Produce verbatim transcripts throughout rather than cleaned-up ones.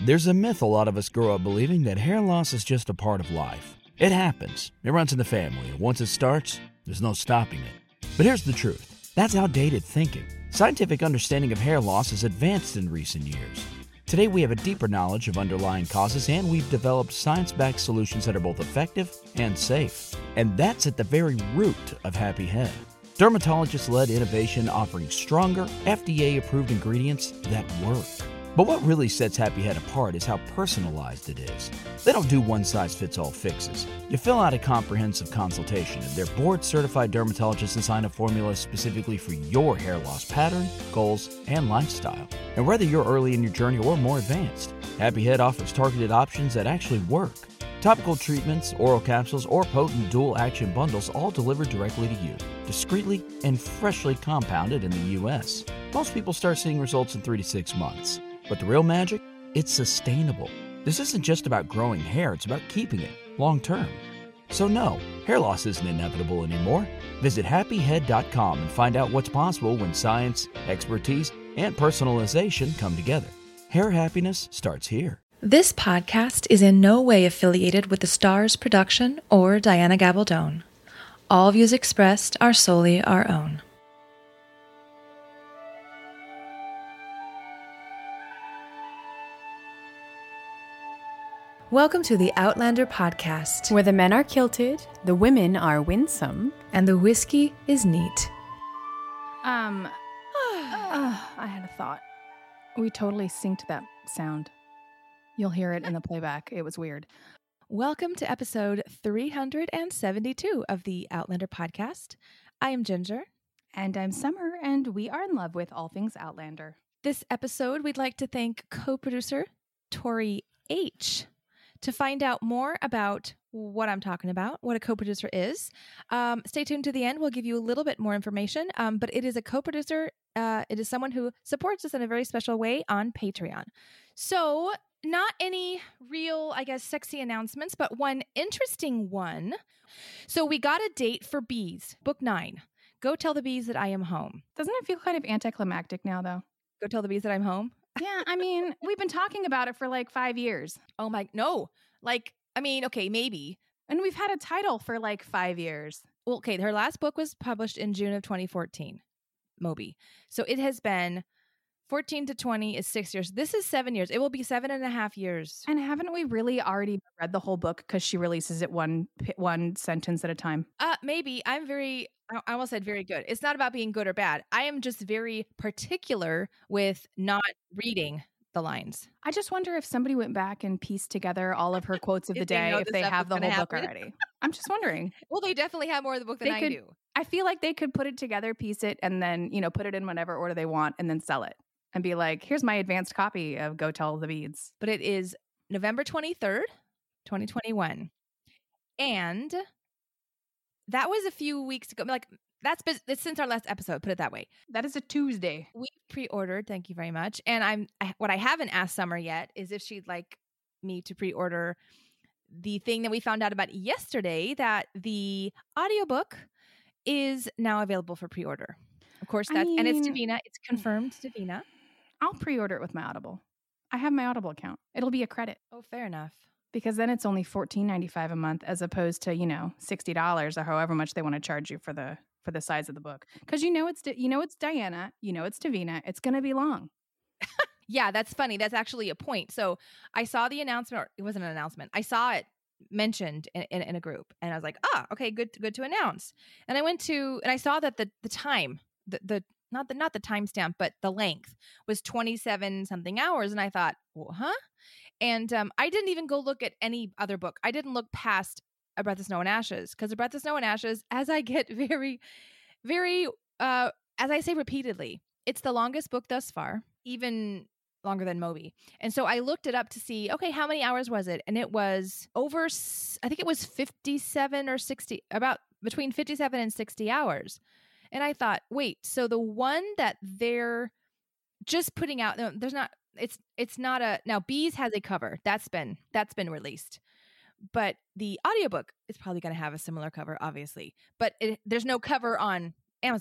There's a myth a lot of us grow up believing that hair loss is just a part of life. It happens. It runs in the family, and once it starts, there's no stopping it. But here's the truth. That's outdated thinking. Scientific understanding of hair loss has advanced in recent years. Today we have a deeper knowledge of underlying causes, and we've developed science-backed solutions that are both effective and safe. And that's at the very root of Happy Head. Dermatologist-led innovation offering stronger, F D A-approved ingredients that work. But what really sets Happy Head apart is how personalized it is. They don't do one-size-fits-all fixes. You fill out a comprehensive consultation, and their board-certified dermatologists design a formula specifically for your hair loss pattern, goals, and lifestyle. And whether you're early in your journey or more advanced, Happy Head offers targeted options that actually work. Topical treatments, oral capsules, or potent dual-action bundles all delivered directly to you, discreetly and freshly compounded in the U S. Most people start seeing results in three to six months. But the real magic? It's sustainable. This isn't just about growing hair, it's about keeping it long-term. So no, hair loss isn't inevitable anymore. Visit happy head dot com and find out what's possible when science, expertise, and personalization come together. Hair happiness starts here. This podcast is in no way affiliated with the Stars production or Diana Gabaldon. All views expressed are solely our own. Welcome to the Outlander podcast, where the men are kilted, the women are winsome, and the whiskey is neat. Um, uh, I had a thought. We totally synced that sound. You'll hear it in the playback. It was weird. Welcome to episode three hundred seventy-two of the Outlander podcast. I am Ginger. And I'm Summer, and we are in love with all things Outlander. This episode, we'd like to thank co-producer Tori H. To find out more about what I'm talking about, what a co-producer is, um, stay tuned to the end. We'll give you a little bit more information, um, but it is a co-producer. Uh, it is someone who supports us in a very special way on Patreon. So not any real, I guess, sexy announcements, but one interesting one. So we got a date for Bees, book nine. Go tell the bees that I am home. Doesn't it feel kind of anticlimactic now, though? Go tell the bees that I'm home? Yeah, I mean, we've been talking about it for like five years. Oh my, no. Like, I mean, okay, maybe. And we've had a title for like five years. Well, okay, her last book was published in June of twenty fourteen, Moby. So it has been fourteen to twenty is six years. This is seven years. It will be seven and a half years. And haven't we really already read the whole book because she releases it one one sentence at a time? Uh, maybe. I'm very, I almost said very good. It's not about being good or bad. I am just very particular with not reading the lines. I just wonder if somebody went back and pieced together all of her quotes of the day, if they have the whole book already. I'm just wondering. Well, they definitely have more of the book than they I could, do. I feel like they could put it together, piece it, and then, you know, put it in whatever order they want and then sell it and be like, here's my advanced copy of Go Tell the Beads. But it is November twenty-third, twenty twenty-one. And that was a few weeks ago. Like, That's been, it's since our last episode, put it that way. That is a Tuesday. We pre-ordered, thank you very much. And I'm I, what I haven't asked Summer yet is if she'd like me to pre-order the thing that we found out about yesterday, that the audiobook is now available for pre-order. Of course, that's, I mean, and it's Davina. It's confirmed Davina. I'll pre-order it with my Audible. I have my Audible account. It'll be a credit. Oh, fair enough. Because then it's only fourteen ninety-five a month as opposed to, you know, sixty dollars or however much they want to charge you for the for the size of the book. Because you know it's you know it's Diana, you know it's Davina. It's going to be long. Yeah, that's funny. That's actually a point. So I saw the announcement, or it wasn't an announcement. I saw it mentioned in, in, in a group, and I was like, ah, okay, good, good to announce. And I went to, and I saw that the the time, the the not the not the timestamp, but the length was twenty-seven something hours, and I thought, well, huh? And um, I didn't even go look at any other book. I didn't look past A Breath of Snow and Ashes, because A Breath of Snow and Ashes, as I get very, very, uh, as I say repeatedly, it's the longest book thus far, even longer than Moby. And so I looked it up to see, okay, how many hours was it? And it was over, I think it was fifty-seven or sixty, about between fifty-seven and sixty hours. And I thought, wait, so the one that they're just putting out, no, there's not, it's, it's not a, now Bees has a cover. That's been, that's been released. But the audiobook is probably going to have a similar cover, obviously. But it, there's no cover on Amazon.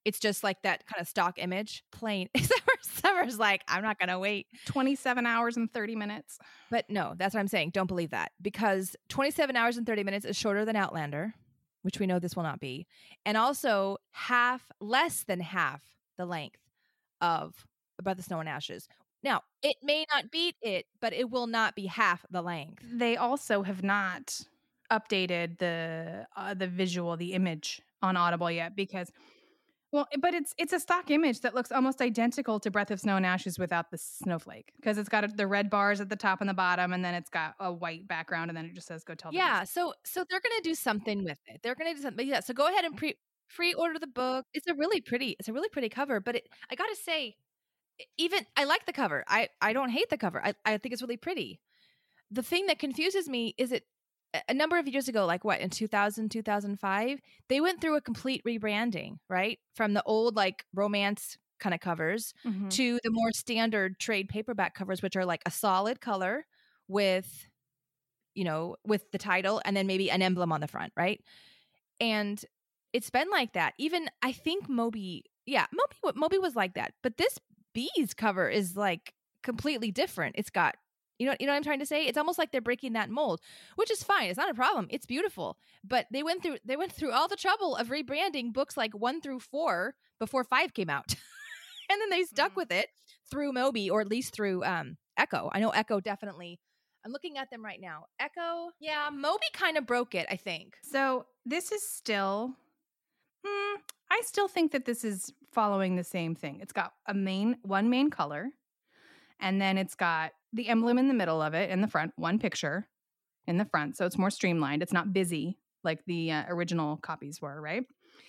It's just like that kind of stock image, plain. Summer, Summer's like, I'm not going to wait. twenty-seven hours and thirty minutes. But no, that's what I'm saying. Don't believe that, because twenty-seven hours and thirty minutes is shorter than Outlander, which we know this will not be. And also half, less than half the length of About the Snow and Ashes. Now, it may not beat it, but it will not be half the length. They also have not updated the uh, the visual, the image on Audible yet, because, well, but it's it's a stock image that looks almost identical to Breath of Snow and Ashes without the snowflake, because it's got the red bars at the top and the bottom, and then it's got a white background, and then it just says "Go tell." Yeah, so so they're gonna do something with it. They're gonna do something. But yeah, so go ahead and pre pre order the book. It's a really pretty. It's a really pretty cover. But it, I gotta say, even I like the cover. I I don't hate the cover. I I think it's really pretty. The thing that confuses me is it. A number of years ago, like what, in two thousand, two thousand five, they went through a complete rebranding, right? From the old like romance kind of covers Mm-hmm. to the more standard trade paperback covers, which are like a solid color with, you know, with the title and then maybe an emblem on the front, right? And it's been like that. Even I think Moby, yeah, Moby, Moby was like that. But this Bees cover is like completely different. It's got You know, you know what I'm trying to say? It's almost like they're breaking that mold, which is fine. It's not a problem. It's beautiful. But they went through they went through all the trouble of rebranding books like one through four before five came out. And then they stuck Mm-hmm. with it through Moby, or at least through um, Echo. I know Echo definitely. I'm looking at them right now. Echo, yeah, Moby kind of broke it, I think. So this is still, hmm, I still think that this is following the same thing. It's got a main, one main color, and then it's got the emblem in the middle of it in the front, one picture in the front. So it's more streamlined. It's not busy like the uh, original copies were, right?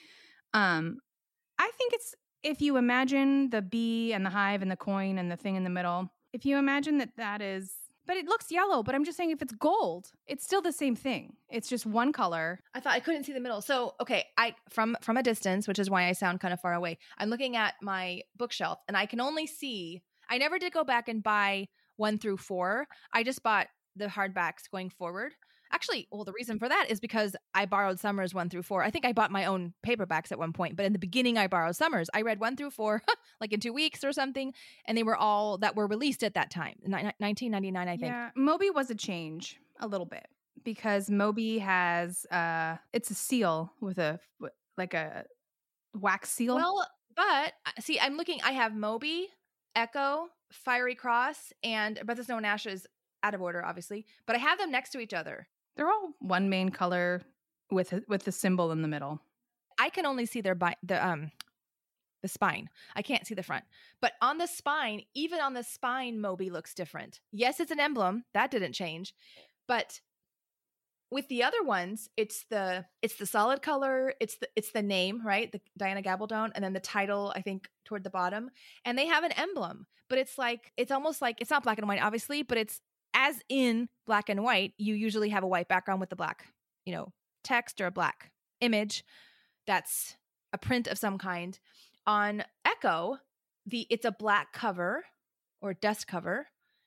Um, I think it's, if you imagine the bee and the hive and the coin and the thing in the middle, if you imagine that that is, but it looks yellow, but I'm just saying if it's gold, it's still the same thing. It's just one color. I thought I couldn't see the middle. So, okay, I from from a distance, which is why I sound kind of far away. I'm looking at my bookshelf and I can only see, I never did go back and buy one through four. I just bought the hardbacks going forward. Actually, well, the reason for that is because I borrowed Summers one through four. I think I bought my own paperbacks at one point, but in the beginning I borrowed Summers. I read one through four, like in two weeks or something, and they were all that were released at that time, nineteen ninety-nine, I think. Yeah, Moby was a change a little bit, because Moby has, uh, it's a seal with a, like a wax seal. Well, but see, I'm looking, I have Moby, Echo, Fiery Cross, and Breath of Snow and Ashes, out of order, obviously, but I have them next to each other. They're all one main color with a, with the symbol in the middle. I can only see their bi- the um the spine. I can't see the front. But on the spine, even on the spine, Moby looks different. Yes, it's an emblem. That didn't change. But with the other ones, it's the it's the solid color, it's the it's the name, right? The Diana Gabaldon, and then the title, I think, toward the bottom. And they have an emblem, but it's like it's almost like it's not black and white, obviously, but it's as in black and white, you usually have a white background with the black, you know, text or a black image. That's a print of some kind. On Echo, the it's a black cover or dust cover,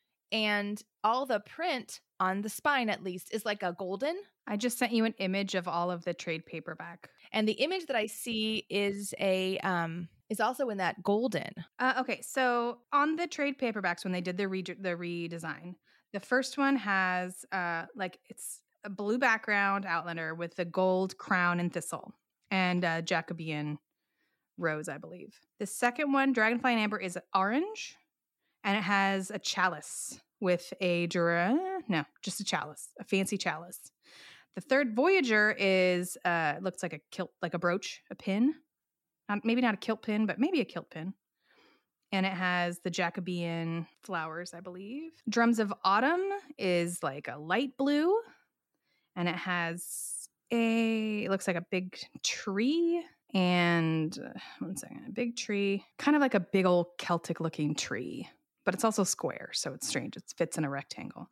and all the print on the spine, at least, is like a golden. I just sent you an image of all of the trade paperback. And the image that I see is a um is also in that golden. Uh, okay, so on the trade paperbacks, when they did the re- the redesign, the first one has uh like it's a blue background Outlander with the gold crown and thistle and uh, Jacobean rose, I believe. The second one, Dragonfly and Amber, is orange, and it has a chalice with a dra- no, just a chalice, a fancy chalice. The third, Voyager, is uh looks like a kilt, like a brooch, a pin. Not, maybe not a kilt pin, but maybe a kilt pin. And it has the Jacobean flowers, I believe. Drums of Autumn is like a light blue. And it has a, it looks like a big tree. And uh, one second, a big tree. Kind of like a big old Celtic looking tree. But it's also square, so it's strange. It fits in a rectangle.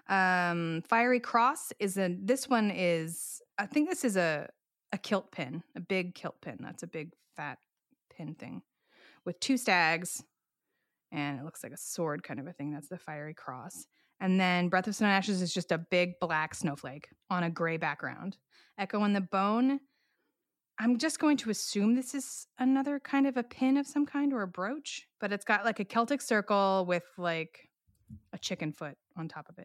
Um, Fiery Cross is a, this one is, I think this is a, a kilt pin, a big kilt pin. That's a big fat pin thing with two stags, and it looks like a sword kind of a thing. That's the Fiery Cross. And then Breath of Snow and Ashes is just a big black snowflake on a gray background. Echo and the Bone, I'm just going to assume this is another kind of a pin of some kind or a brooch, but it's got like a Celtic circle with like a chicken foot on top of it.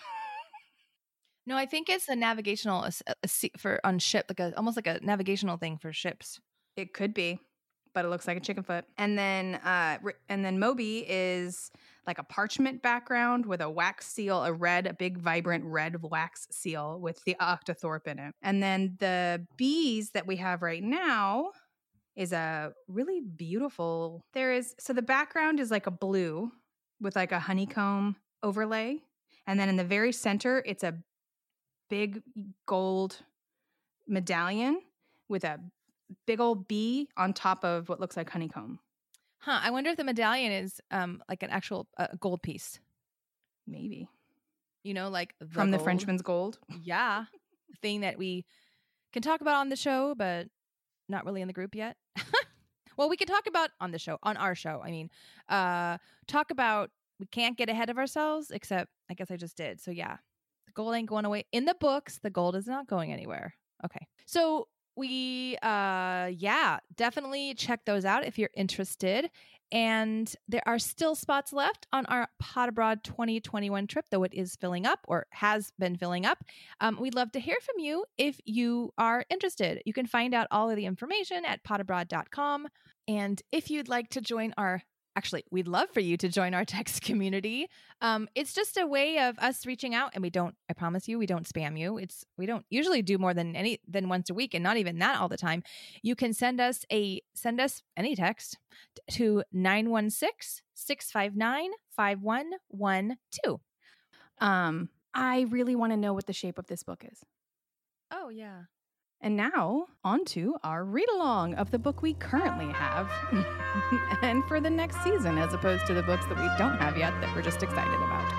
No, I think it's a navigational a, a, for on ship, like a almost like a navigational thing for ships. It could be, but it looks like a chicken foot. And then, uh, and then Moby is like a parchment background with a wax seal, a red, a big vibrant red wax seal with the octothorpe in it. And then the bees that we have right now is a really beautiful. There is so the background is like a blue with like a honeycomb overlay, and then in the very center, it's a big gold medallion with a big old bee on top of what looks like honeycomb. Huh. I wonder if the medallion is um like an actual uh, gold piece. Maybe. You know, like the from gold. The Frenchman's gold. Yeah. The thing that we can talk about on the show, but not really in the group yet. Well, we can talk about on the show, on our show. I mean, uh, talk about, we can't get ahead of ourselves, except I guess I just did. So yeah. Gold ain't going away. In the books, the gold is not going anywhere. Okay. So we, uh, yeah, definitely check those out if you're interested. And there are still spots left on our Pod Abroad twenty twenty-one trip, though it is filling up or has been filling up. Um, we'd love to hear from you if you are interested. You can find out all of the information at pod abroad dot com. And if you'd like to join our Actually, we'd love for you to join our text community. Um, it's just a way of us reaching out, and we don't, I promise you, we don't spam you. It's, we don't usually do more than any, than once a week, and not even that all the time. You can send us a, send us any text to nine one six, six five nine, five one one two. Um, I really want to know what the shape of this book is. Oh, yeah. And now, on to our read-along of the book we currently have and for the next season, as opposed to the books that we don't have yet that we're just excited about.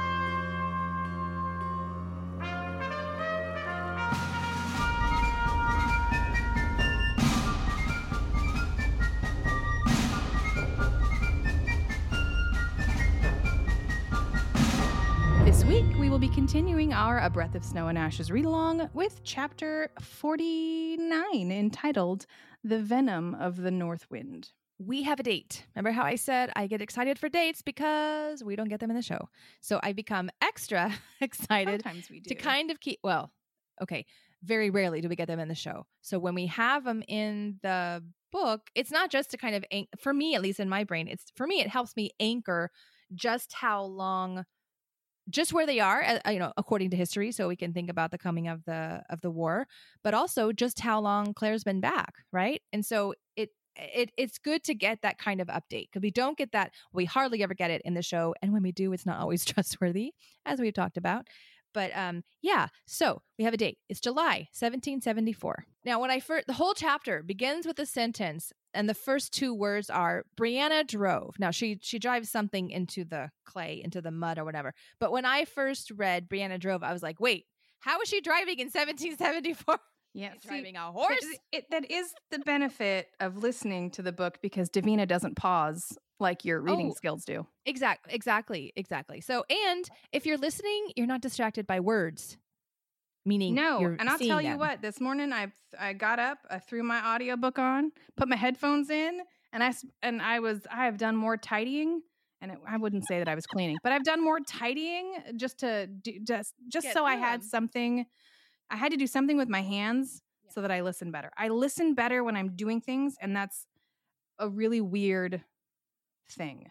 This week, we will be continuing our A Breath of Snow and Ashes read-along with chapter forty-nine, entitled The Venom of the North Wind. We have a date. Remember how I said I get excited for dates because we don't get them in the show. So I become extra excited Sometimes we do. to kind of keep, well, okay, very rarely do we get them in the show. So when we have them in the book, it's not just to kind of, an- for me, at least in my brain, it's for me, it helps me anchor just how long just where they are, uh, you know, according to history, so we can think about the coming of the of the war, but also just how long Claire's been back, right? And so it it it's good to get that kind of update because we don't get that. We hardly ever get it in the show, and when we do, it's not always trustworthy, as we've talked about. But um, yeah, so we have a date. It's July seventeen seventy-four. Now, when I first, the whole chapter begins with a sentence, and the first two words are Brianna drove. Now, she she drives something into the clay, into the mud or whatever. But when I first read Brianna drove, I was like, wait, how is she driving in seventeen seventy-four? Yeah, see, driving a horse. It, it, that is the benefit of listening to the book because Davina doesn't pause like your reading oh, skills do. Exactly, exactly, exactly. So, and if you're listening, you're not distracted by words. Meaning, no. You're and I'll tell them. you what. This morning, I I got up, I threw my audiobook on, put my headphones in, and I and I was I have done more tidying. And it, I wouldn't say that I was cleaning, but I've done more tidying just to do, just just Get so I had them. something. I had to do something with my hands yeah. so that I listen better. I listen better when I'm doing things, and that's a really weird thing.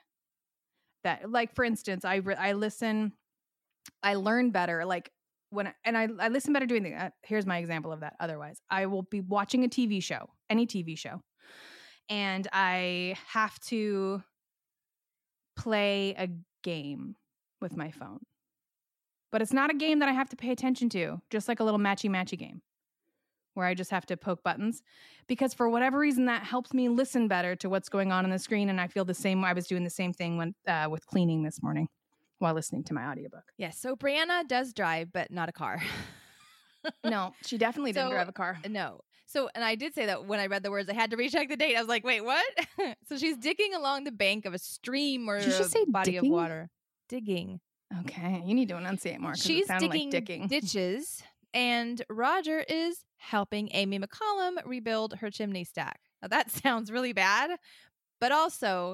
That, like, for instance, I re- I listen, I learn better, like when and I I listen better doing things. Uh, here's my example of that. Otherwise, I will be watching a T V show, any T V show, and I have to play a game with my phone. But it's not a game that I have to pay attention to, just like a little matchy-matchy game where I just have to poke buttons. Because for whatever reason, that helps me listen better to what's going on on the screen. And I feel the same. I was doing the same thing when uh, with cleaning this morning while listening to my audiobook. Yes. So Brianna does drive, but not a car. No, she definitely didn't So, drive a car. No. So, and I did say that when I read the words, I had to recheck the date. I was like, wait, what? So she's digging along the bank of a stream or Did you just say a body digging? of water. Digging. Okay, you need to enunciate more. 'Cause She's it sounded digging like dicking. ditches And Roger is helping Amy McCollum rebuild her chimney stack. Now that sounds really bad, but also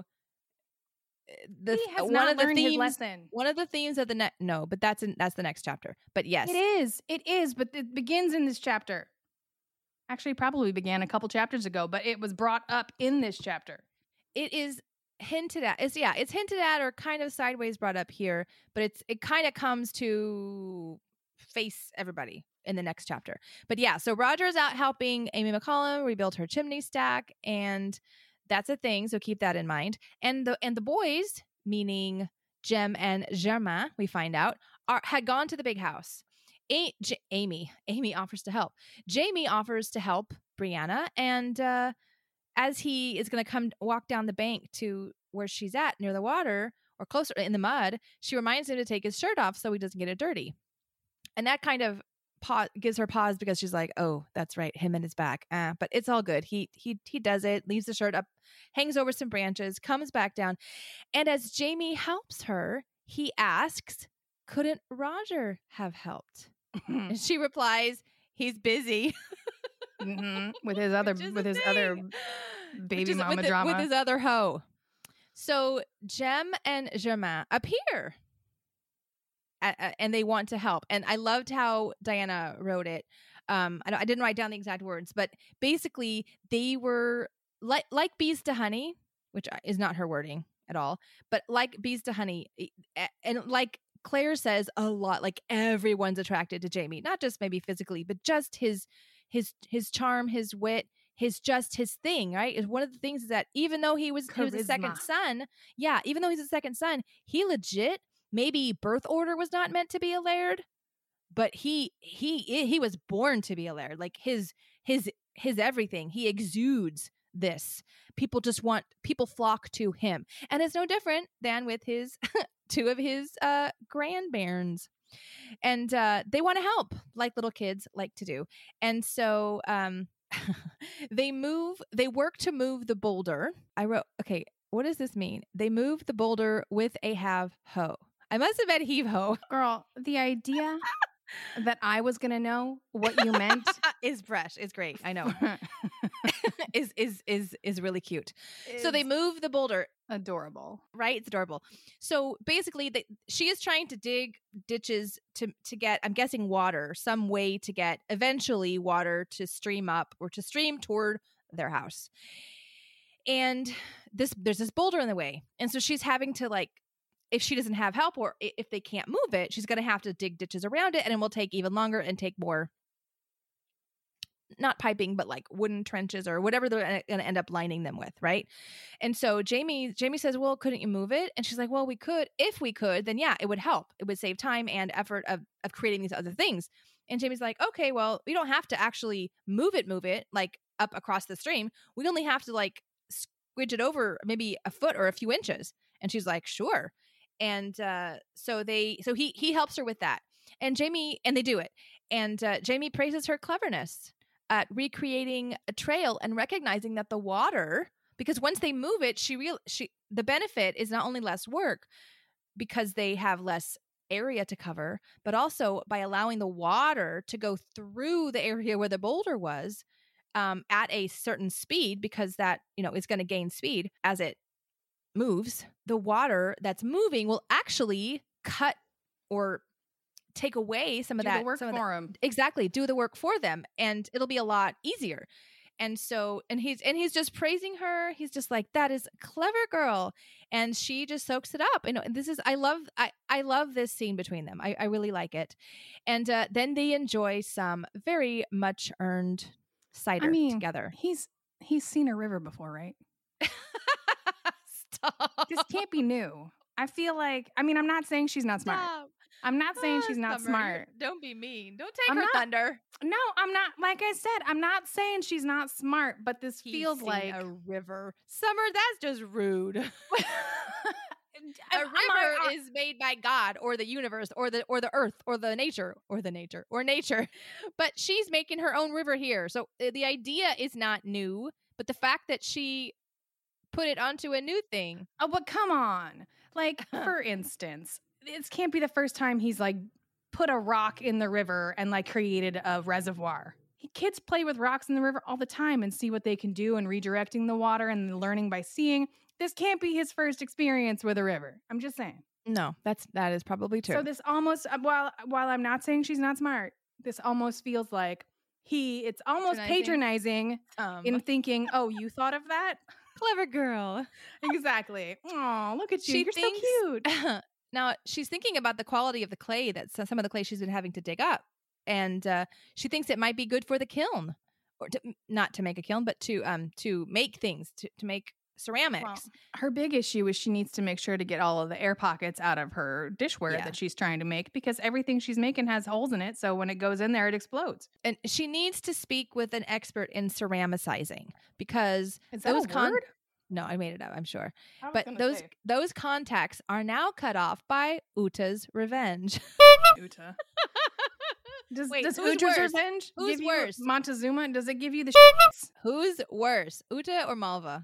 the he has one not of the learned his themes. lesson. One of the themes of the next. No, but that's in, that's the next chapter. But yes, It is. It is. But it begins in this chapter. Actually, probably began a couple chapters ago, but it was brought up in this chapter. It is hinted at. It's yeah, it's hinted at or kind of sideways brought up here, but it's it kind of comes to face everybody in the next chapter. But yeah, so Roger's out helping Amy McCollum rebuild her chimney stack, and that's a thing. So keep that in mind. And the and the boys, meaning Jem and Germain, we find out, are had gone to the big house. A- J- Amy, Amy offers to help. Jamie offers to help Brianna, and uh, as he is going to come walk down the bank to where she's at near the water or closer in the mud, she reminds him to take his shirt off so he doesn't get it dirty. And that kind of pause, gives her pause because she's like, oh, that's right, him and his back. Uh, but it's all good. He he he does it, leaves the shirt up, hangs over some branches, comes back down. And as Jamie helps her, he asks, couldn't Roger have helped? And she replies, he's busy. Mm-hmm. With his other with his thing. other baby is, mama with drama. The, with his other hoe. So Jem and Germain appear. At, and they want to help. And I loved how Diana wrote it. Um, I, I didn't write down the exact words, but basically they were like like bees to honey, which is not her wording at all, but like bees to honey. And like Claire says a lot, like everyone's attracted to Jamie, not just maybe physically, but just his his his charm, his wit, his just his thing, right? Is one of the things is that even though he was Charisma. he was a second son, yeah, even though he's a second son, he legit maybe birth order was not meant to be a Laird, but he he he was born to be a Laird. Like his his his everything, he exudes this. People just want people flock to him, and it's no different than with his two of his uh grandbairns. And uh they want to help like little kids like to do. And so um they move they work to move the boulder. I wrote, okay, what does this mean? They move the boulder with a have hoe. I must have meant heave ho. Girl, the idea that I was gonna know what you meant is fresh. It's great. I know. is is is is really cute. It's so they move the boulder. Adorable, right? It's adorable. So basically, they, she is trying to dig ditches to to get, I'm guessing, water, some way to get eventually water to stream up or to stream toward their house. And this there's this boulder in the way, and so she's having to like. If she doesn't have help or if they can't move it, she's going to have to dig ditches around it, and it will take even longer and take more, not piping, but like wooden trenches or whatever they're going to end up lining them with. Right. And so Jamie, Jamie says, well, couldn't you move it? And she's like, well, we could. If we could, then yeah, it would help. It would save time and effort of, of creating these other things. And Jamie's like, okay, well, we don't have to actually move it, move it like up across the stream. We only have to like squidge it over maybe a foot or a few inches. And she's like, sure. And uh, so they, so he he helps her with that, and Jamie, and they do it, and uh, Jamie praises her cleverness at recreating a trail and recognizing that the water, because once they move it, she real she the benefit is not only less work because they have less area to cover, but also by allowing the water to go through the area where the boulder was um, at a certain speed, because that you know is going to gain speed as it moves. The water that's moving will actually cut or take away some of do that the work some for of them. Exactly, do the work for them, and it'll be a lot easier. And so, and he's and he's just praising her. He's just like, that is a clever girl, and she just soaks it up. And this is, I love, I I love this scene between them. I I really like it. And uh, then they enjoy some very much earned cider I mean, together. He's he's seen a river before, right? Stop. This can't be new. I feel like, I mean, I'm not saying she's not smart. Stop. I'm not saying Ah, she's not Summer, smart. Don't be mean. Don't take I'm her not- thunder. No, I'm not. Like I said, I'm not saying she's not smart, but this He's feels seen like a river. Summer, that's just rude. A river I- is made by God or the universe or the or the earth or the nature or the nature or nature. But she's making her own river here. So uh, the idea is not new, but the fact that she put it onto a new thing. Oh, but come on. Like, for instance, it can't be the first time he's like put a rock in the river and like created a reservoir. Kids play with rocks in the river all the time and see what they can do and redirecting the water and learning by seeing. This can't be his first experience with a river. I'm just saying. No, that's that is probably true. So this almost, while while I'm not saying she's not smart, this almost feels like he, it's almost patronizing, patronizing um, in thinking, oh, you thought of that? Clever girl. Exactly. Oh, look at you. She You're thinks, so cute. Now, she's thinking about the quality of the clay, that some of the clay she's been having to dig up. And uh, she thinks it might be good for the kiln. Or to, not to make a kiln, but to um to make things, to, to make ceramics. Well, her big issue is she needs to make sure to get all of the air pockets out of her dishware yeah. that she's trying to make, because everything she's making has holes in it. So when it goes in there, it explodes. And she needs to speak with an expert in ceramicizing, because is that those a con- word? No, I made it up, I'm sure. But those say. those contacts are now cut off by Uta's revenge. Uta. Does, Wait, does who's Uta's worse? revenge Who's give worse? You Montezuma? Does it give you the shits? Who's worse, Uta or Malva?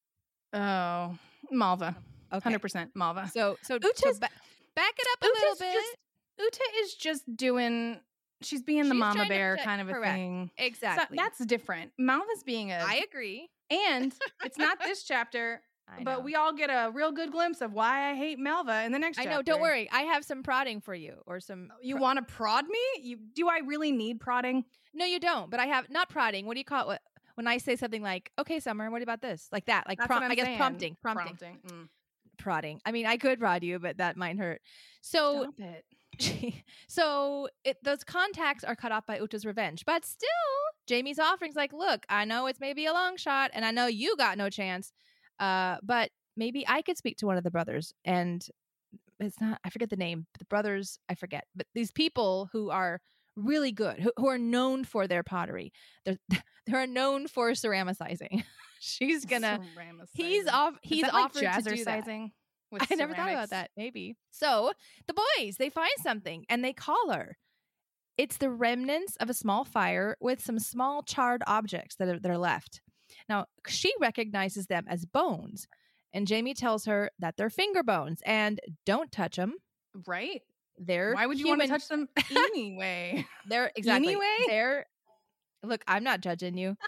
Oh, Malva. Okay. one hundred percent Malva. So, so, Uta's, so ba- back it up a Uta's little bit. Just, Uta is just doing, she's being the she's mama bear protect, kind of a correct. thing. Exactly. So that's different. Malva's being a... I agree. And it's not this chapter... But we all get a real good glimpse of why I hate Malva in the next chapter. I know. Don't worry. I have some prodding for you, or some. You pro- want to prod me? You do? I really need prodding? No, you don't. But I have not prodding. What do you call it? When I say something like, "Okay, Summer, what about this?" Like that, like prom- I guess saying. prompting, prompting, prompting. Mm. prodding. I mean, I could prod you, but that might hurt. So, Stop it. so it, those contacts are cut off by Uta's revenge, but still, Jamie's offering's like, "Look, I know it's maybe a long shot, and I know you got no chance, uh, but." Maybe I could speak to one of the brothers, and it's not, I forget the name, the brothers, I forget, but these people who are really good, who, who are known for their pottery. They're, they're known for ceramicizing. She's gonna, he's off, he's like offered to do that. With I never thought about that. Maybe. So the boys, they find something and they call her. It's the remnants of a small fire with some small charred objects that are, that are left. Now, she recognizes them as bones. And Jamie tells her that they're finger bones and don't touch them. Right? They're Why would you human. want to touch them anyway? They're exactly. Anyway? They're look, I'm not judging you.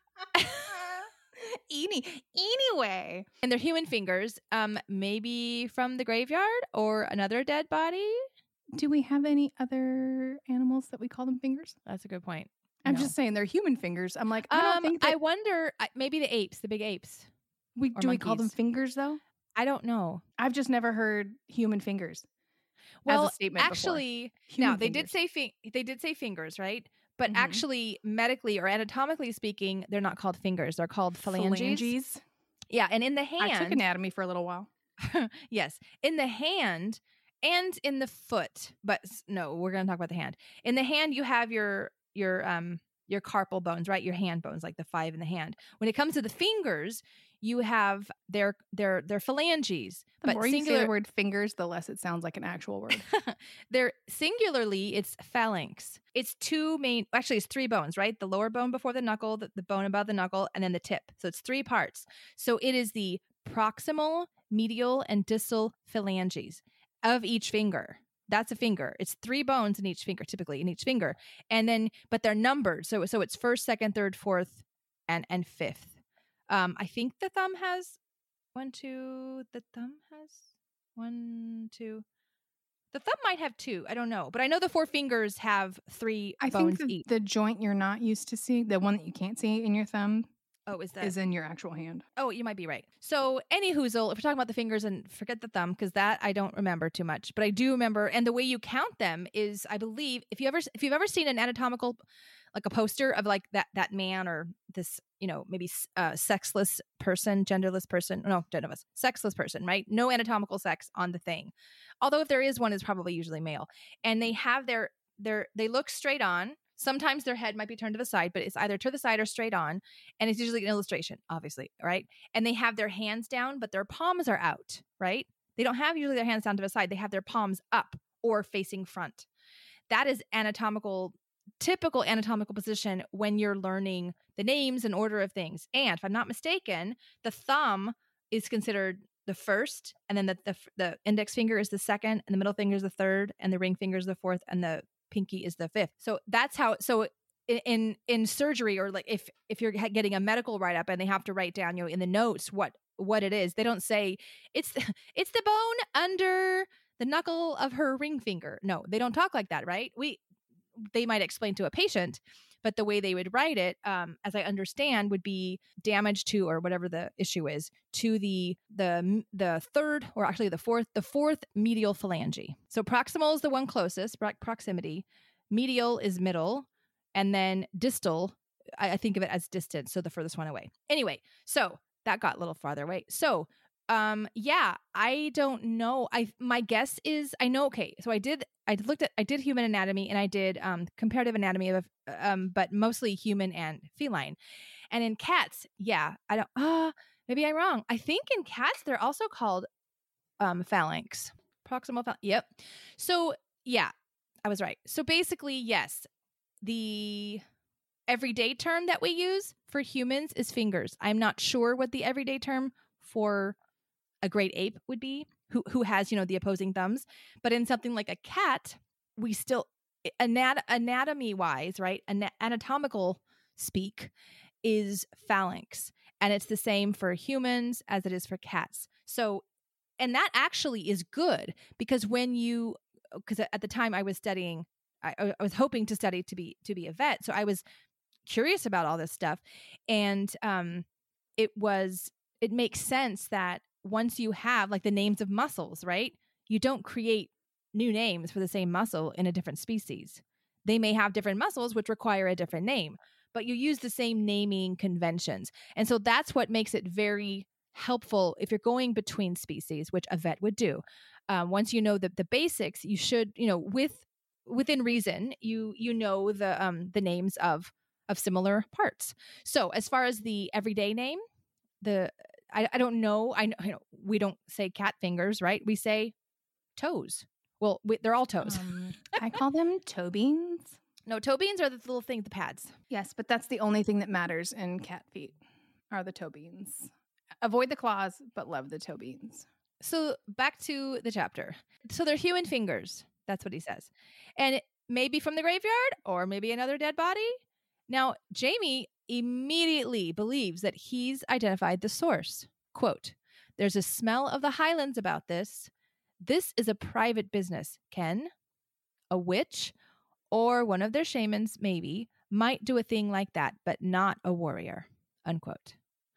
Any, anyway. And they're human fingers, um, maybe from the graveyard or another dead body. Do we have any other animals that we call them fingers? That's a good point. I'm no. just saying they're human fingers. I'm like, I don't um, think that... I wonder, maybe the apes, the big apes. We do monkeys. We call them fingers though? I don't know. I've just never heard human fingers. Well, as a statement actually, now they did say fi- they did say fingers, right? But mm-hmm. actually, medically or anatomically speaking, they're not called fingers. They're called phalanges. phalanges. Yeah, and in the hand, I took anatomy for a little while. Yes, in the hand and in the foot. But no, we're going to talk about the hand. In the hand, you have your your um your carpal bones, right? Your hand bones, like the five in the hand. When it comes to the fingers, you have their their their phalanges. The but more singular, you say the word fingers, the less it sounds like an actual word. They're singularly, it's phalanx. It's two main, actually it's three bones, right? The lower bone before the knuckle, the, the bone above the knuckle, and then the tip. So it's three parts. So it is the proximal, medial, and distal phalanges of each finger. That's a finger. It's three bones in each finger, typically in each finger. And then, but they're numbered. So so it's first, second, third, fourth, and and fifth. Um, I think the thumb has one, two. The thumb has one, two. The thumb might have two. I don't know, but I know the four fingers have three I bones think the, each. The joint you're not used to seeing, the one that you can't see in your thumb, oh, is that is in your actual hand? Oh, you might be right. So, any hoozle, if we're talking about the fingers, and forget the thumb because that I don't remember too much, but I do remember. And the way you count them is, I believe, if you ever if you've ever seen an anatomical, like a poster of like that that man or this, you know, maybe uh, sexless person, genderless person, no, genderless, sexless person, right? No anatomical sex on the thing. Although if there is one, it's probably usually male. And they have their their they look straight on. Sometimes their head might be turned to the side, but it's either to the side or straight on. And it's usually an illustration, obviously, right? And they have their hands down, but their palms are out, right? They don't have usually their hands down to the side. They have their palms up or facing front. That is anatomical, typical anatomical position when you're learning the names and order of things. And if I'm not mistaken, the thumb is considered the first, and then the, the the index finger is the second, and the middle finger is the third, and the ring finger is the fourth, and the pinky is the fifth. So that's how. So in in, in surgery, or like if if you're getting a medical write up and they have to write down, you know, in the notes what what it is, they don't say it's it's the bone under the knuckle of her ring finger. No, they don't talk like that, right? We they might explain to a patient, but the way they would write it, um, as I understand, would be damage to, or whatever the issue is, to the the the third, or actually the fourth, the fourth medial phalange. So proximal is the one closest, proximity. Medial is middle, and then distal, I, I think of it as distant, so the furthest one away. Anyway, so that got a little farther away. So Um, yeah, I don't know. I, my guess is I know. Okay. So I did, I looked at, I did human anatomy, and I did, um, comparative anatomy of, um, but mostly human and feline. And in cats, yeah, I don't, uh, maybe I'm wrong. I think in cats, they're also called, um, phalanx, proximal phalanx. Yep. So yeah, I was right. So basically, yes, the everyday term that we use for humans is fingers. I'm not sure what the everyday term for a great ape would be, who who has, you know, the opposing thumbs. But in something like a cat, we still, anat- anatomy wise, right, Ana- anatomical speak is phalanx, and it's the same for humans as it is for cats. So, and that actually is good, because when you, because at the time I was studying, I, I was hoping to study to be to be a vet, so I was curious about all this stuff, and um, it was it makes sense that once you have like the names of muscles, right? You don't create new names for the same muscle in a different species. They may have different muscles which require a different name, but you use the same naming conventions. And so that's what makes it very helpful if you're going between species, which a vet would do. Um, once you know the, the basics, you should, you know, with within reason, you you know the um, the names of of similar parts. So as far as the everyday name, the I, I don't know. I know, you know we don't say cat fingers, right? We say toes. Well, we, they're all toes. Um, I call them toe beans. No, toe beans are the little thing, the pads. Yes, but that's the only thing that matters in cat feet are the toe beans. Avoid the claws, but love the toe beans. So back to the chapter. So they're human fingers. That's what he says. And it may be from the graveyard, or maybe another dead body. Now, Jamie immediately believes that he's identified the source. Quote, "There's a smell of the Highlands about this. This is a private business. Ken, a witch, or one of their shamans, maybe, might do a thing like that, but not a warrior." Unquote.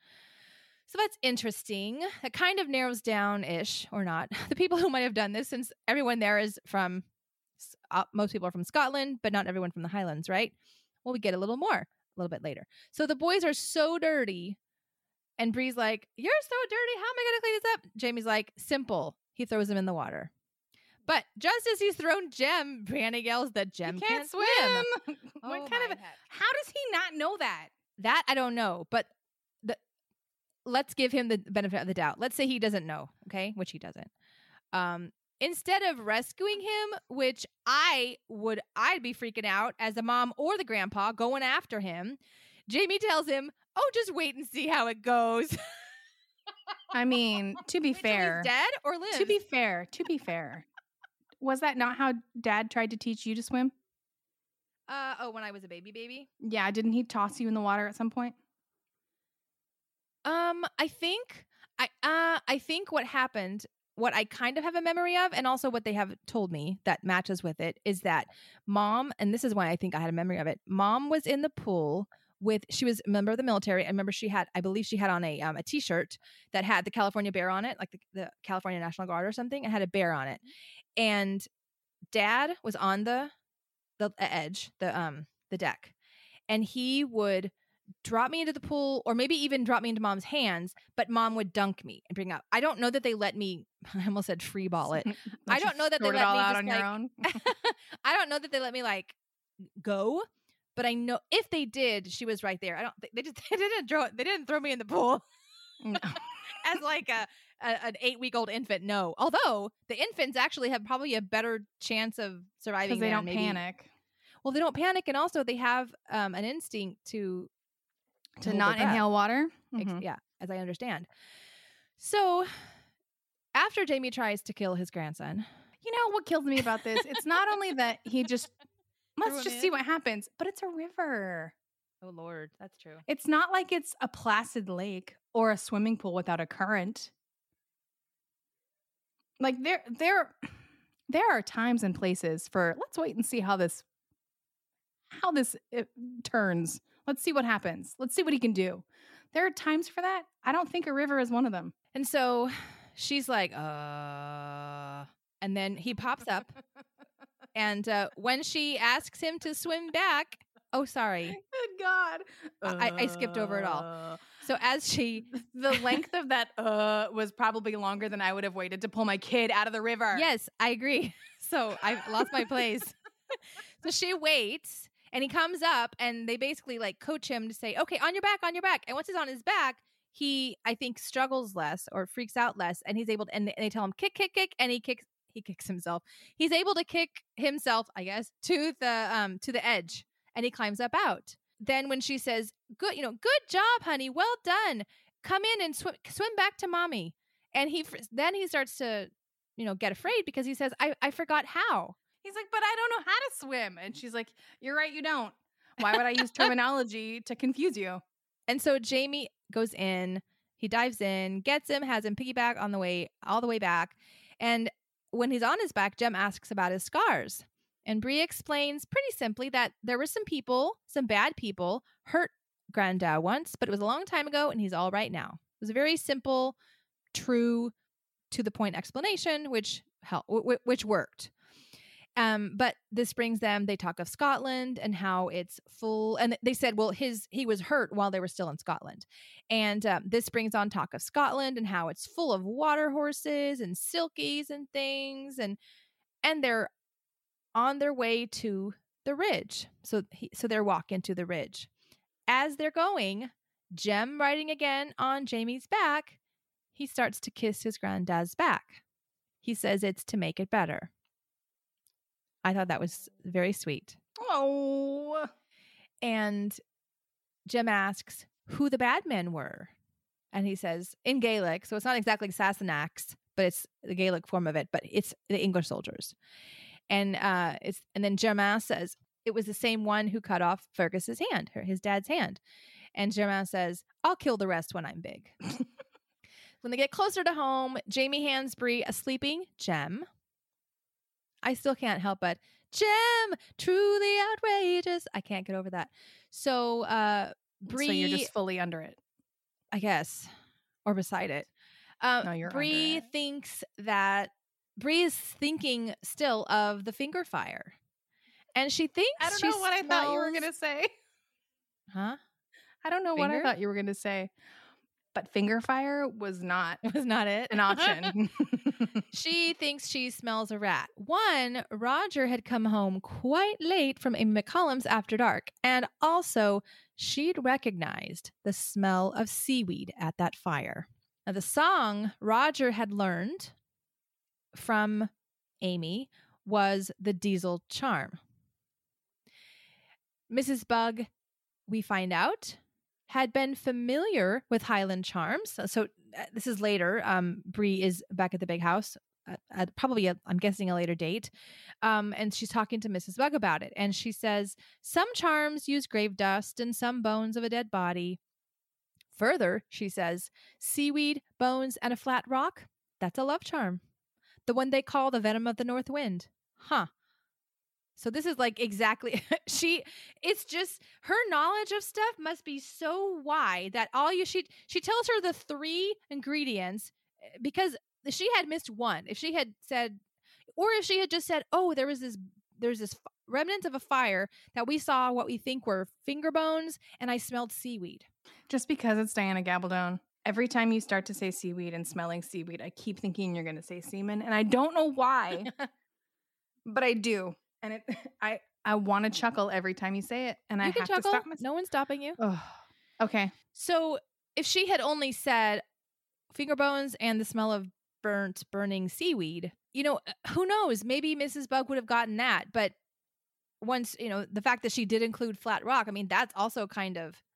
So that's interesting. That kind of narrows down-ish, or not, the people who might have done this, since everyone there is from, uh, most people are from Scotland, but not everyone from the Highlands, right? Well, we get a little more a little bit later. So the boys are so dirty, and Bree's like, "You're so dirty. How am I going to clean this up?" Jamie's like, "Simple." He throws him in the water. But just as he's thrown Jem, Brianna yells that Jem can't, can't swim. swim. Oh, what kind of? heck. How does he not know that? That I don't know, but the let's give him the benefit of the doubt. Let's say he doesn't know, okay, which he doesn't. Um, instead of rescuing him, which I would, I'd be freaking out as the mom or the grandpa going after him. Jamie tells him, "Oh, just wait and see how it goes." I mean, to be Wait till fair, he's dead or lives? to be fair, to be fair, was that not how Dad tried to teach you to swim? Uh oh, when I was a baby, baby. Yeah, didn't he toss you in the water at some point? Um, I think I uh I think what happened, what I kind of have a memory of, and also what they have told me that matches with it, is that Mom, and this is why I think I had a memory of it. Mom was in the pool with, she was a member of the military. I remember she had, I believe she had on a um, a t-shirt that had the California bear on it, like the, the California National Guard or something. It had a bear on it, and Dad was on the the edge, the um the deck, and he would drop me into the pool, or maybe even drop me into Mom's hands, but Mom would dunk me and bring up. I don't know that they let me, I almost said free ball it. I don't know that they Sort it let all me out just on like, your own. I don't know that they let me like go, but I know if they did, she was right there. I don't think they just they didn't throw they didn't throw me in the pool No. as like a, a an eight week old infant. No, although the infants actually have probably a better chance of surviving Because they than don't maybe. panic. Well, they don't panic, and also they have um, an instinct to To hold not their breath. inhale water? Ex- Mhm. Yeah, as I understand. So after Jamie tries to kill his grandson. You know what kills me about this? It's not only that he just, let's Threw just him see in? what happens, but it's a river. Oh, Lord. That's true. It's not like it's a placid lake or a swimming pool without a current. Like there, there, there are times and places for, let's wait and see how this, how this it turns. Let's see what happens. Let's see what he can do. There are times for that. I don't think a river is one of them. And so she's like, uh, and then he pops up. And uh, when she asks him to swim back, oh, sorry. Good God. I, I skipped over it all. Uh, So as she, The length of that uh was probably longer than I would have waited to pull my kid out of the river. yes, I agree. So I lost my place. So she waits and he comes up and they basically like coach him to say, okay, on your back, on your back. And once he's on his back, he, I think, struggles less or freaks out less. And he's able to, and they tell him kick, kick, kick. And he kicks, he kicks himself. He's able to kick himself, I guess, to the, um, to the edge. And he climbs up out. Then when she says, good, you know, good job, honey. Well done. Come in and swim, swim back to mommy. And he, then he starts to, you know, get afraid because he says, I, I forgot how. He's like, but I don't know how to swim. And she's like, you're right, you don't. Why would I use terminology to confuse you? And so Jamie goes in, he dives in, gets him, has him piggyback on the way, all the way back. And when he's on his back, Jem asks about his scars. And Bree explains pretty simply that there were some people, some bad people, hurt Granddad once, but it was a long time ago and he's all right now. It was a very simple, true, to the point explanation, which helped, which worked. Um, but this brings them, they talk of Scotland and how it's full. And they said, well, his, he was hurt while they were still in Scotland. And um, this brings on talk of Scotland and how it's full of water horses and silkies and things. And, and they're on their way to the ridge. So, he, so they're walking to the ridge. As they're going, Jem riding again on Jamie's back, he starts to kiss his granddad's back. He says it's to make it better. I thought that was very sweet. Oh. And Jem asks who the bad men were. And he says, in Gaelic, so it's not exactly Sassenachs, but it's the Gaelic form of it, but it's the English soldiers. And uh, it's and then Germain says, it was the same one who cut off Fergus's hand, her, his dad's hand. And Germain says, I'll kill the rest when I'm big. When they get closer to home, Jamie hands Bree a sleeping Jem. I still can't help but, Jem, truly outrageous. I can't get over that. So, uh, Bree. So you're just fully under it. I guess. Or beside it. Uh, No, you're Bree under it. thinks that, Bree is thinking still of the finger fire. And she thinks I don't she know what I thought you were smells- going to say. Huh? I don't know what I Finger? thought you were going to say. But finger fire was not It was not it. an option. She thinks she smells a rat. One, Roger had come home quite late from Amy McCollum's after dark. And also, she'd recognized the smell of seaweed at that fire. Now, the song Roger had learned from Amy was the Diesel Charm. Missus Bug, we find out, had been familiar with Highland charms. So, so uh, this is later. Um, Bree is back at the big house at, at probably, i I'm guessing, a later date. Um, and she's talking to Missus Bug about it. And she says, some charms use grave dust and some bones of a dead body. Further, she says, seaweed, bones, and a flat rock, that's a love charm. The one they call the venom of the north wind. Huh. So this is like exactly, she, it's just, her knowledge of stuff must be so wide that all you, she, she tells her the three ingredients because she had missed one. If she had said, or if she had just said, oh, there was this, there's this remnant of a fire that we saw what we think were finger bones and I smelled seaweed. Just because it's Diana Gabaldon. Every time you start to say seaweed and smelling seaweed, I keep thinking you're going to say semen. And I don't know why, but I do. And it, I, I want to chuckle every time you say it, and You I can have chuckle. to stop myself. No one's stopping you. Ugh. Okay. So if she had only said finger bones and the smell of burnt, burning seaweed, you know, who knows? Maybe Missus Bug would have gotten that. But once, you know, the fact that she did include flat rock, I mean, that's also kind of,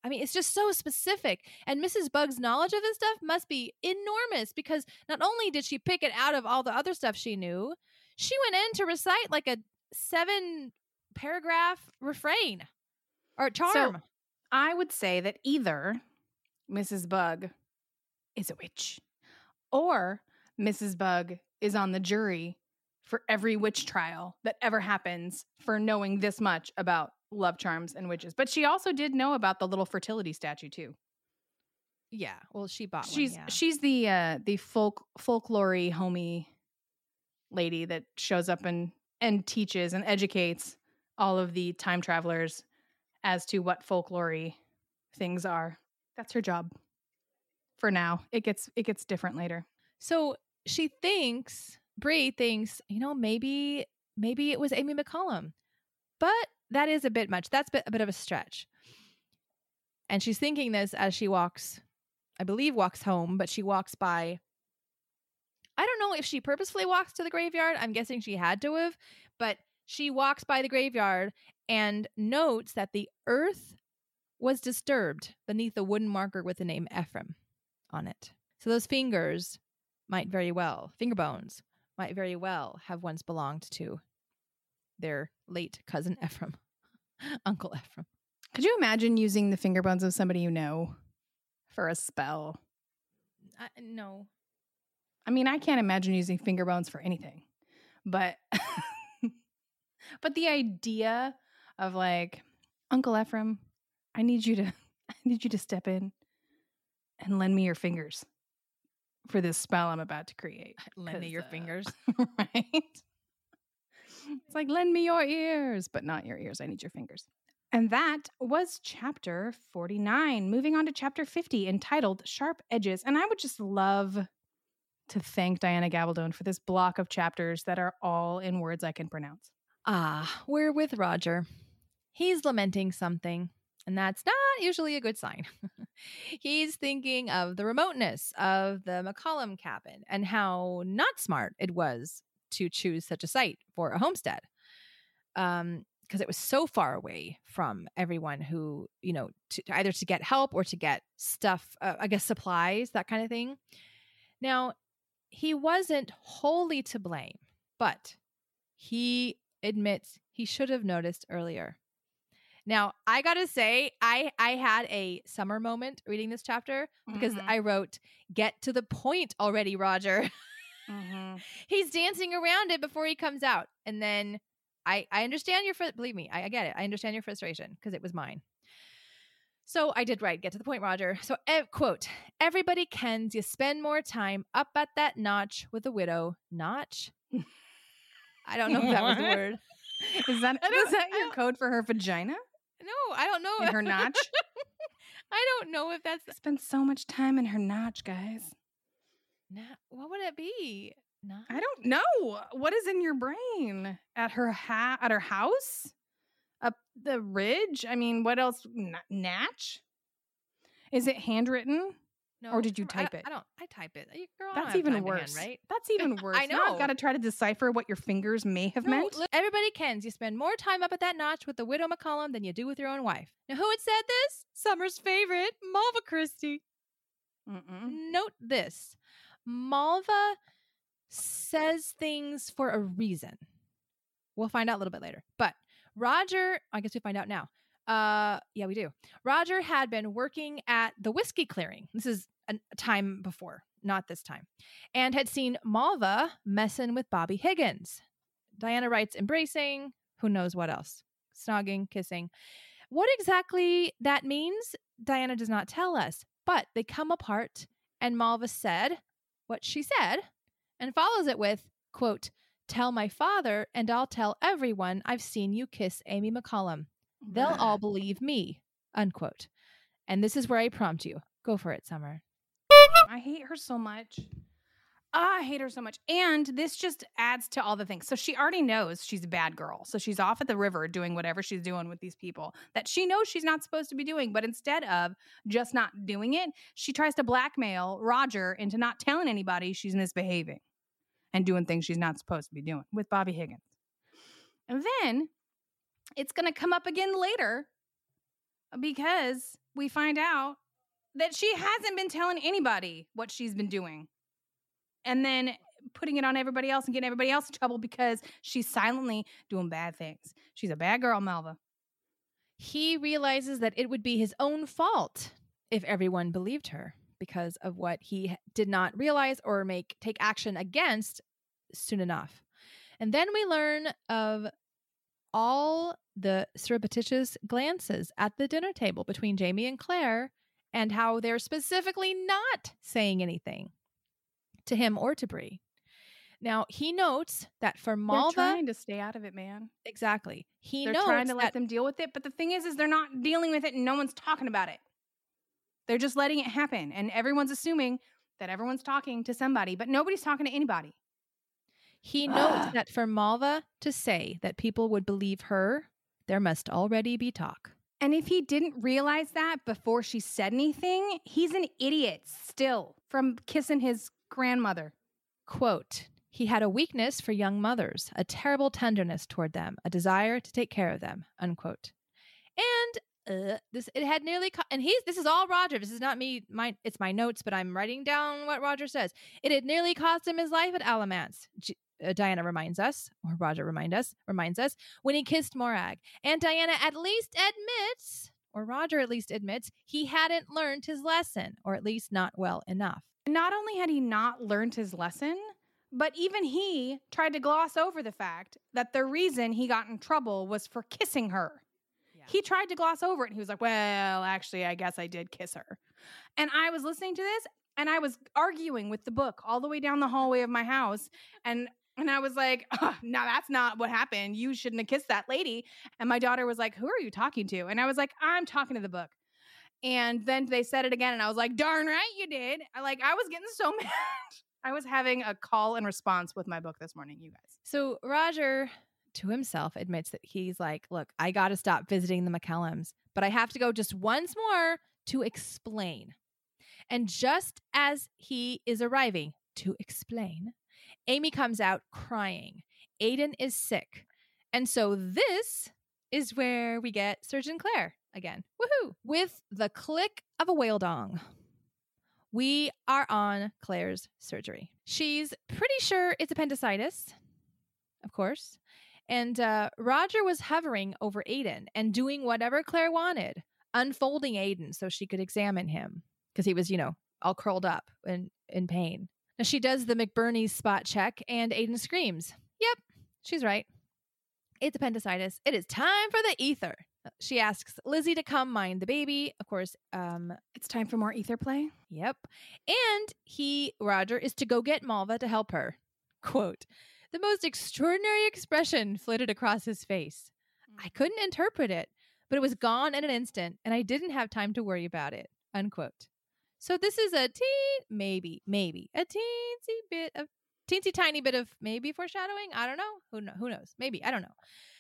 I mean, it's just so specific. And Missus Bug's knowledge of this stuff must be enormous because not only did she pick it out of all the other stuff she knew, she went in to recite like a seven paragraph refrain or charm. So I would say that either Missus Bug is a witch or Missus Bug is on the jury for every witch trial that ever happens for knowing this much about love charms and witches. But she also did know about the little fertility statue too. Yeah, well, she bought She's one, yeah. she's the uh, the folk folklore homey lady that shows up and and teaches and educates all of the time travelers as to what folklore things are. That's her job for now. It gets it gets different later. So she thinks, Bree thinks, you know, maybe maybe it was Amy McCollum, but that is a bit much. That's a bit of a stretch. And she's thinking this as she walks, I believe walks home, but she walks by. I don't know if she purposefully walks to the graveyard. I'm guessing she had to have, but she walks by the graveyard and notes that the earth was disturbed beneath a wooden marker with the name Ephraim on it. So those fingers might very well, finger bones, might very well have once belonged to their late cousin Ephraim, Uncle Ephraim. Could you imagine using the finger bones of somebody you know for a spell? Uh, no. I mean, I can't imagine using finger bones for anything, but but the idea of like, Uncle Ephraim, I need you to, I need you to step in and lend me your fingers for this spell I'm about to create. Lend me your uh, fingers, right? It's like, lend me your ears, but not your ears. I need your fingers. And that was chapter forty-nine. Moving on to chapter fifty, entitled Sharp Edges. And I would just love to thank Diana Gabaldon for this block of chapters that are all in words I can pronounce. Ah, we're with Roger. He's lamenting something, and that's not usually a good sign. He's thinking of the remoteness of the McCollum cabin and how not smart it was to choose such a site for a homestead. Um, because it was so far away from everyone who, you know, to, either to get help or to get stuff, uh, I guess supplies, that kind of thing. Now, he wasn't wholly to blame, but he admits he should have noticed earlier. Now, I gotta say, I, I had a summer moment reading this chapter because mm-hmm. I wrote, "Get to the point already, Roger." Mm-hmm. He's dancing around it before he comes out. And then I, I understand your, fr- believe me, I, I get it. I understand your frustration because it was mine. So I did write, "Get to the point, Roger." So, eh, quote, "Everybody kens you spend more time up at that notch with a widow." Notch? I don't know if that was the word. Is that, is that your code for her vagina? No, I don't know. In her notch? I don't know if that's... Spend so much time in her notch, guys. Nah, what would it be? Notch? I don't know. What is in your brain? At her ha- at her house? Up the ridge? I mean, what else? N- natch? Is it handwritten? No, or did you type I, it? I don't. I type it. Girl, That's I even hand, worse, right? That's even worse. I know. Now I've got to try to decipher what your fingers may have no, meant. Look, everybody kens you spend more time up at that notch with the widow McCollum than you do with your own wife. Now, who had said this? Summer's favorite, Malva Christie. Mm-mm. Note this: Malva says things for a reason. We'll find out a little bit later. But Roger, I guess we find out now. Uh, yeah, we do. Roger had been working at the whiskey clearing. This is a time before, not this time, and had seen Malva messing with Bobby Higgins. Diana writes, embracing, who knows what else, snogging, kissing. What exactly that means, Diana does not tell us, but they come apart, and Malva said what she said, and follows it with, quote, "Tell my father, and I'll tell everyone I've seen you kiss Amy McCollum. They'll all believe me," unquote. And this is where I prompt you. Go for it, Summer. I hate her so much. Ah, I hate her so much. And this just adds to all the things. So she already knows she's a bad girl. So she's off at the river doing whatever she's doing with these people that she knows she's not supposed to be doing. But instead of just not doing it, she tries to blackmail Roger into not telling anybody she's misbehaving and doing things she's not supposed to be doing with Bobby Higgins. And then it's going to come up again later because we find out that she hasn't been telling anybody what she's been doing. And then putting it on everybody else and getting everybody else in trouble because she's silently doing bad things. She's a bad girl, Malva. He realizes that it would be his own fault if everyone believed her because of what he did not realize or make take action against soon enough. And then we learn of all the surreptitious glances at the dinner table between Jamie and Claire and how they're specifically not saying anything to him or to Bree. Now, he notes that for Malva... They're trying to stay out of it, man. Exactly. He they're notes trying to let that, them deal with it, but the thing is, is they're not dealing with it and no one's talking about it. They're just letting it happen, and everyone's assuming that everyone's talking to somebody, but nobody's talking to anybody. He notes that for Malva to say that people would believe her, there must already be talk. And if he didn't realize that before she said anything, he's an idiot still from kissing his grandmother. Quote, he had a weakness for young mothers, a terrible tenderness toward them, a desire to take care of them, unquote. And uh, this it had nearly co- and he's this is all Roger. This is not me. My it's my notes, but I'm writing down what Roger says. It had nearly cost him his life at Alamance. G- uh, Diana reminds us, or Roger remind us, reminds us when he kissed Morag. And Diana at least admits, or Roger at least admits, he hadn't learned his lesson, or at least not well enough. Not only had he not learned his lesson, but even he tried to gloss over the fact that the reason he got in trouble was for kissing her. Yeah. He tried to gloss over it. And he was like, well, actually, I guess I did kiss her. And I was listening to this and I was arguing with the book all the way down the hallway of my house. And and I was like, oh, no, that's not what happened. You shouldn't have kissed that lady. And my daughter was like, who are you talking to? And I was like, I'm talking to the book. And then they said it again. And I was like, darn right you did. I, like, I was getting so mad. I was having a call and response with my book this morning, you guys. So Roger, to himself, admits that he's like, look, I got to stop visiting the McCallums, but I have to go just once more to explain. And just as he is arriving to explain, Amy comes out crying. Aiden is sick. And so this is where we get Surgeon Claire again. Woohoo! With the click of a whale dong. We are on Claire's surgery. She's pretty sure it's appendicitis, of course. And uh, Roger was hovering over Aiden and doing whatever Claire wanted, unfolding Aiden so she could examine him because he was, you know, all curled up and in pain. Now she does the McBurney's spot check and Aiden screams, yep, she's right. It's appendicitis. It is time for the ether. She asks Lizzie to come mind the baby. Of course, um, it's time for more ether play. Yep. And he, Roger, is to go get Malva to help her. Quote, the most extraordinary expression flitted across his face. I couldn't interpret it, but it was gone in an instant, and I didn't have time to worry about it. Unquote. So this is a teen, maybe, maybe, a teensy bit of, teensy tiny bit of maybe foreshadowing. I don't know. Who, know, who knows? Maybe. I don't know.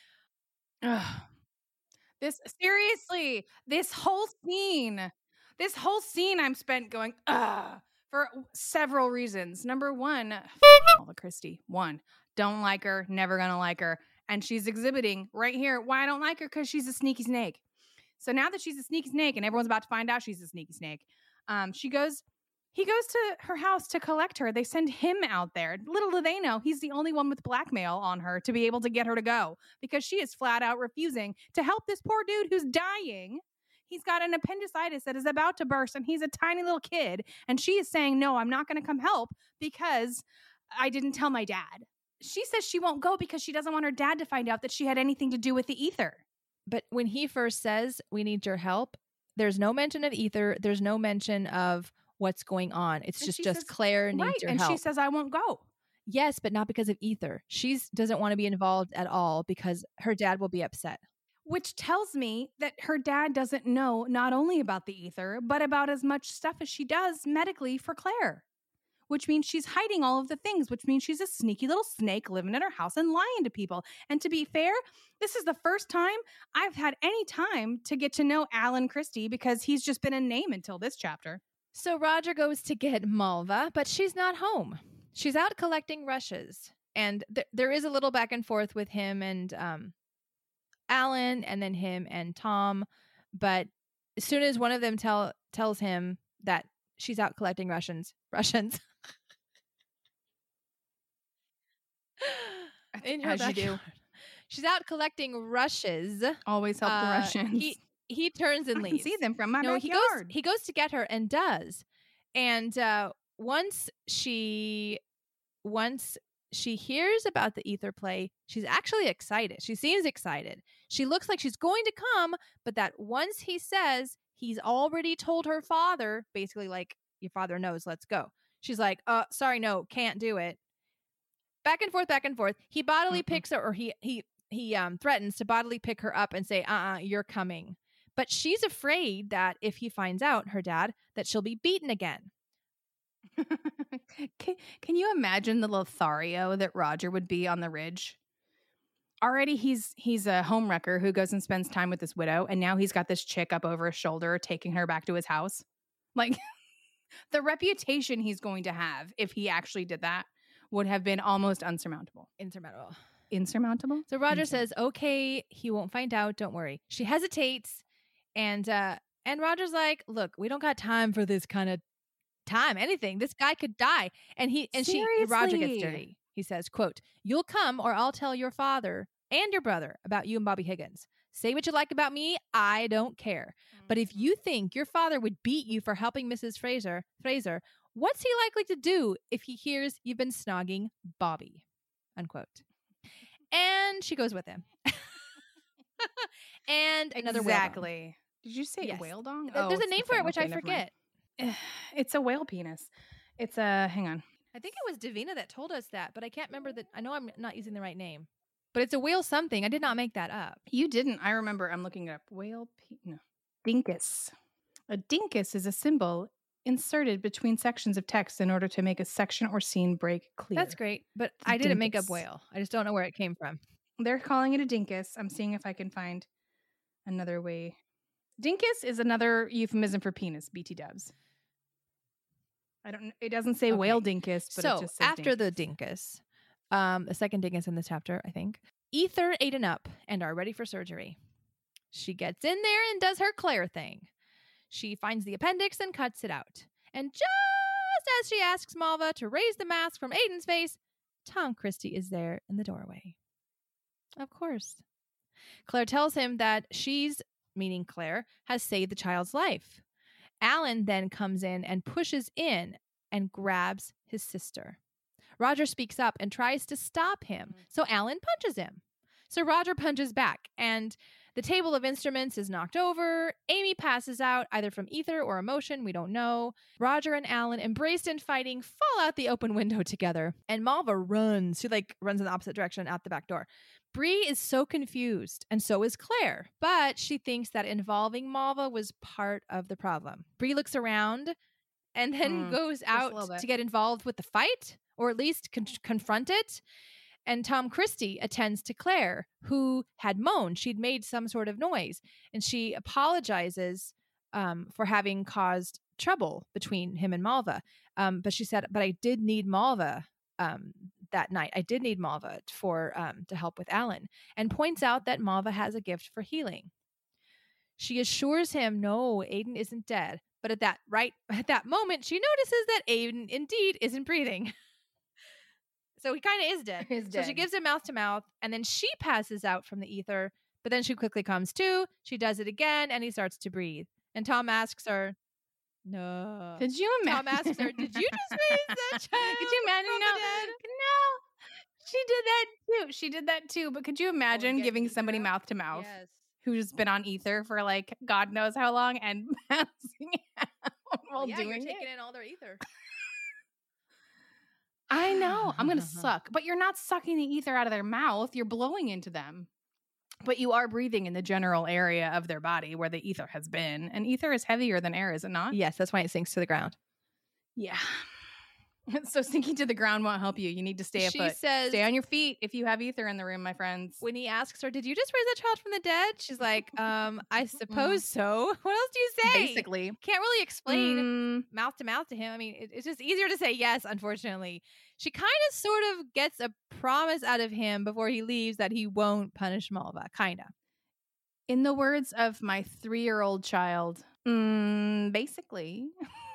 Ugh. This, seriously, this whole scene, this whole scene I'm spent going, ugh, for several reasons. Number one, Malva Christie. One, don't like her, never gonna like her. And she's exhibiting right here why I don't like her, because she's a sneaky snake. So now that she's a sneaky snake and everyone's about to find out she's a sneaky snake, um, she goes, he goes to her house to collect her. They send him out there. Little do they know, he's the only one with blackmail on her to be able to get her to go, because she is flat out refusing to help this poor dude who's dying. He's got an appendicitis that is about to burst, and he's a tiny little kid. And she is saying, no, I'm not going to come help because I didn't tell my dad. She says she won't go because she doesn't want her dad to find out that she had anything to do with the ether. But when he first says, we need your help, there's no mention of ether. There's no mention of what's going on. It's and just, just says, Claire needs right, your and help. And she says, I won't go. Yes, but not because of ether. She doesn't want to be involved at all because her dad will be upset. Which tells me that her dad doesn't know not only about the ether, but about as much stuff as she does medically for Claire. Which means she's hiding all of the things, which means she's a sneaky little snake living in her house and lying to people. And to be fair, this is the first time I've had any time to get to know Alan Christie, because he's just been a name until this chapter. So Roger goes to get Malva, but she's not home. She's out collecting rushes. And th- there is a little back and forth with him and um, Alan, and then him and Tom. but as soon as one of them tell tells him that she's out collecting Russians, Russians. In her As you do. backyard. She's out collecting rushes. Always help the Uh, Russians. He he turns and I can leaves. see them from my no, he goes backyard. he goes to get her and does. And uh, once she once she hears about the ether play, she's actually excited. She seems excited. She looks like she's going to come, but that once he says he's already told her father, basically like, your father knows, let's go. She's like, uh, sorry, no, can't do it. Back and forth, back and forth. He bodily Mm-mm. picks her, or he he he um threatens to bodily pick her up and say, uh-uh, you're coming. But she's afraid that if he finds out, her dad, that she'll be beaten again. can, can you imagine the Lothario that Roger would be on the ridge? Already he's he's a homewrecker who goes and spends time with this widow, and now he's got this chick up over his shoulder taking her back to his house. Like, the reputation he's going to have if he actually did that would have been almost unsurmountable. Insurmountable. Insurmountable? So Roger Insurmountable. says, okay, he won't find out. Don't worry. She hesitates. And uh, and Roger's like, look, we don't got time for this kind of time, anything. This guy could die. And he and she Roger gets Seriously? dirty. He says, quote, you'll come or I'll tell your father and your brother about you and Bobby Higgins. Say what you like about me. I don't care. But if you think your father would beat you for helping Missus Fraser, Fraser, what's he likely to do if he hears you've been snogging Bobby? Unquote. And she goes with him. And another whale dong. Exactly. Did you say Yes. whale dong? Th- Oh, There's a it's name the for it, thing. which Okay, I never mind. forget. It's a whale penis. It's a, hang on. I think it was Davina that told us that, but I can't remember that. I know I'm not using the right name. But it's a whale something. I did not make that up. You didn't. I remember. I'm looking it up. Whale pe- no. Dinkus. A dinkus is a symbol inserted between sections of text in order to make a section or scene break clear. That's great. But The I didn't make up dinkus. whale. I just don't know where it came from. They're calling it a dinkus. I'm seeing if I can find another way. Dinkus is another euphemism for penis, B T dubs. I don't. It doesn't say Okay. whale dinkus, but so it just says after dinkus. the dinkus, um, the second dinkus in this chapter, I think, Ether ate up and are ready for surgery. She gets in there and does her Claire thing. She finds the appendix and cuts it out. And just as she asks Malva to raise the mask from Aiden's face, Tom Christie is there in the doorway. Of course. Claire tells him that she's, meaning Claire, has saved the child's life. Alan then comes in and pushes in and grabs his sister. Roger speaks up and tries to stop him, so Alan punches him. So Roger punches back, and the table of instruments is knocked over. Amy passes out, either from ether or emotion, we don't know. Roger and Alan, embraced in fighting, fall out the open window together, and Malva runs. She, like, runs in the opposite direction out the back door. Bree is so confused, and so is Claire, but she thinks that involving Malva was part of the problem. Bree looks around and then Mm, goes a out little bit. to get involved with the fight, or at least con- confront it. And Tom Christie attends to Claire, who had moaned. She'd made some sort of noise, and she apologizes um, for having caused trouble between him and Malva. Um, but she said, but I did need Malva um, that night. I did need Malva for um, to help with Alan, and points out that Malva has a gift for healing. She assures him, no, Aiden isn't dead. But at that right at that moment, she notices that Aiden indeed isn't breathing. So he kind of is dead. Is So she dead. gives him mouth to mouth, and then she passes out from the ether. But then she quickly comes to. She does it again, and he starts to breathe. And Tom asks her, "No." Did you imagine? Tom asks her, "Did you just raise that child Could you imagine? from No, the dead?" no. She did that too. She did that too. But could you imagine get giving ether somebody out? mouth to mouth Yes. who's been on ether for like God knows how long and passing out while yeah, doing you're it? taking in all their ether. I know. I'm gonna suck, but you're not sucking the ether out of their mouth. You're blowing into them. But you are breathing in the general area of their body where the ether has been. And ether is heavier than air, is it not? Yes, that's why it sinks to the ground. Yeah. So sinking to the ground won't help you. You need to stay She afoot. says, Stay on your feet if you have ether in the room, my friends. when he asks her, "Did you just raise that child from the dead?" She's like, um, I suppose so. What else do you say? Basically. Can't really explain Mm, mouth to mouth to him. I mean, it, it's just easier to say yes, unfortunately. She kind of sort of gets a promise out of him before he leaves that he won't punish Malva. Kind of. In the words of my three-year-old child, mm, basically.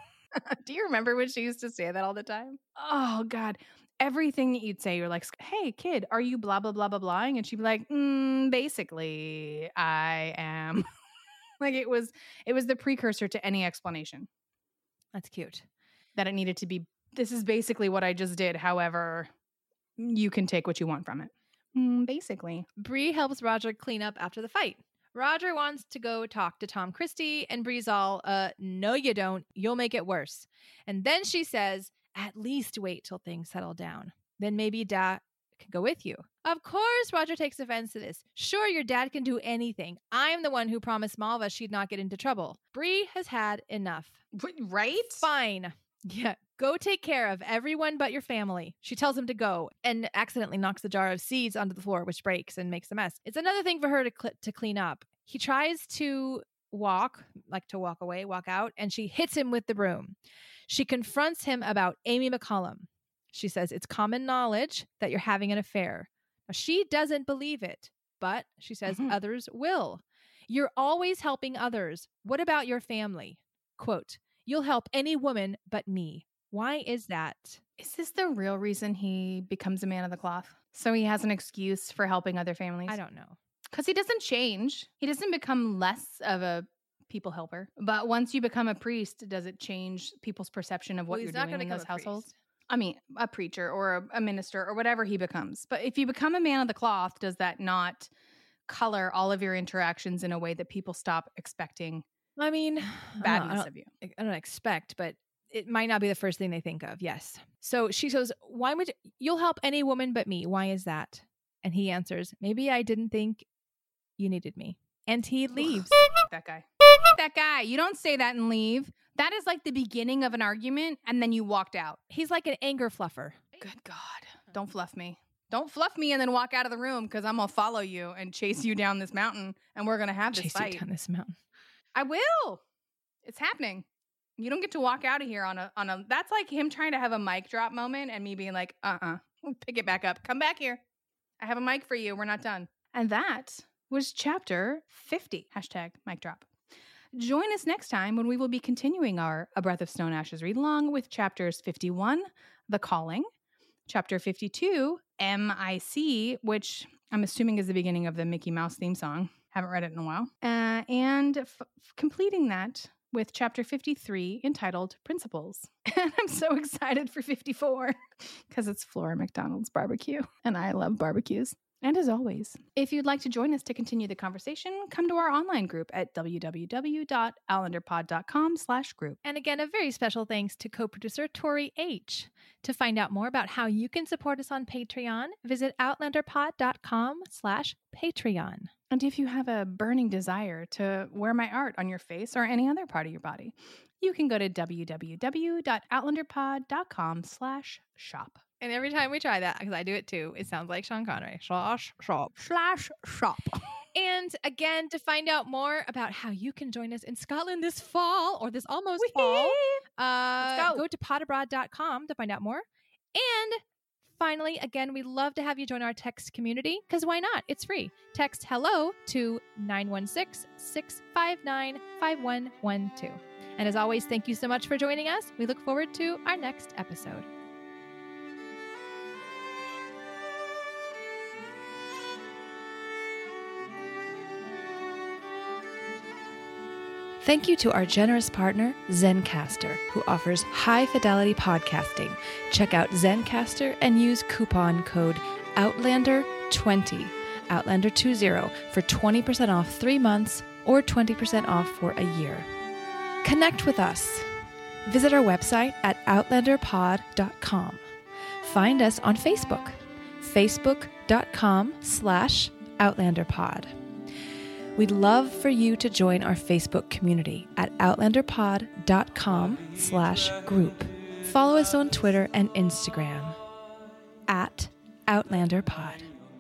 Do you remember when she used to say that all the time? Oh, God. Everything that you'd say, you're like, hey, kid, are you blah, blah, blah, blah, blahing? And she'd be like, mm, basically, I am. Like it was, it was the precursor to any explanation. That's cute. That it needed to be, this is basically what I just did. However, you can take what you want from it. Mm, basically. Bree helps Roger clean up after the fight. Roger wants to go talk to Tom Christie, and Bree's all, uh, no, you don't. You'll make it worse. And then she says, at least wait till things settle down. Then maybe Dad can go with you. Of course, Roger takes offense to this. Sure, your dad can do anything. I'm the one who promised Malva she'd not get into trouble. Bree has had enough. Right? Fine. Yeah, go take care of everyone but your family. She tells him to go and accidentally knocks the jar of seeds onto the floor, which breaks and makes a mess. It's another thing for her to cl- to clean up. He tries to walk, like to walk away, walk out, and she hits him with the broom. She confronts him about Amy McCollum. She says, it's common knowledge that you're having an affair. Now, she doesn't believe it, but she says mm-hmm. others will. You're always helping others. What about your family? Quote, you'll help any woman but me. Why is that? Is this the real reason he becomes a man of the cloth? So he has an excuse for helping other families? I don't know. Because he doesn't change. He doesn't become less of a people helper. But once you become a priest, does it change people's perception of what well, you're not doing in those households? Priest. I mean, a preacher or a, a minister or whatever he becomes. But if you become a man of the cloth, does that not color all of your interactions in a way that people stop expecting I mean, badness I don't, of you? I don't expect, but it might not be the first thing they think of. Yes. So she says, why would you, you'll help any woman but me? Why is that? And he answers, maybe I didn't think you needed me. And he leaves. That guy. That guy. You don't say that and leave. That is like the beginning of an argument, and then you walked out. He's like an anger fluffer. Good God. Don't fluff me. Don't fluff me and then walk out of the room, because I'm going to follow you and chase you down this mountain, and we're going to have this chase fight. You down this mountain. I will. It's happening. You don't get to walk out of here on a, on a, that's like him trying to have a mic drop moment and me being like, uh-uh, pick it back up. Come back here. I have a mic for you. We're not done. And that was chapter fifty. Hashtag mic drop. Join us next time when we will be continuing our A Breath of Snow and Ashes read along with chapters fifty-one, The Calling, chapter fifty-two, M I C, which I'm assuming is the beginning of the Mickey Mouse theme song. Haven't read it in a while. Uh, and f- completing that with chapter fifty-three entitled Principles. And I'm so excited for fifty-four because it's Flora McDonald's barbecue and I love barbecues. And as always, if you'd like to join us to continue the conversation, come to our online group at www.outlanderpod.com slash group. And again, a very special thanks to co-producer Tori H. To find out more about how you can support us on Patreon, visit outlanderpod.com slash Patreon. And if you have a burning desire to wear my art on your face or any other part of your body, you can go to www.outlanderpod.com slash shop. And every time we try that, because I do it too, it sounds like Sean Connery. Slash shop. Slash shop. And again, to find out more about how you can join us in Scotland this fall, or this almost Wee-hee. fall, uh, go. go to potabroad dot com to find out more. And finally, again, we love to have you join our text community, because why not? It's free. Text hello to nine one six, six five nine, five one one two. And as always, thank you so much for joining us. We look forward to our next episode. Thank you to our generous partner, Zencastr, who offers high-fidelity podcasting. Check out Zencastr and use coupon code Outlander twenty, Outlander twenty, for twenty percent off three months or twenty percent off for a year. Connect with us. Visit our website at outlander pod dot com. Find us on Facebook, facebook.com slash outlanderpod. We'd love for you to join our Facebook community at outlanderpod.com slash group. Follow us on Twitter and Instagram at outlanderpod.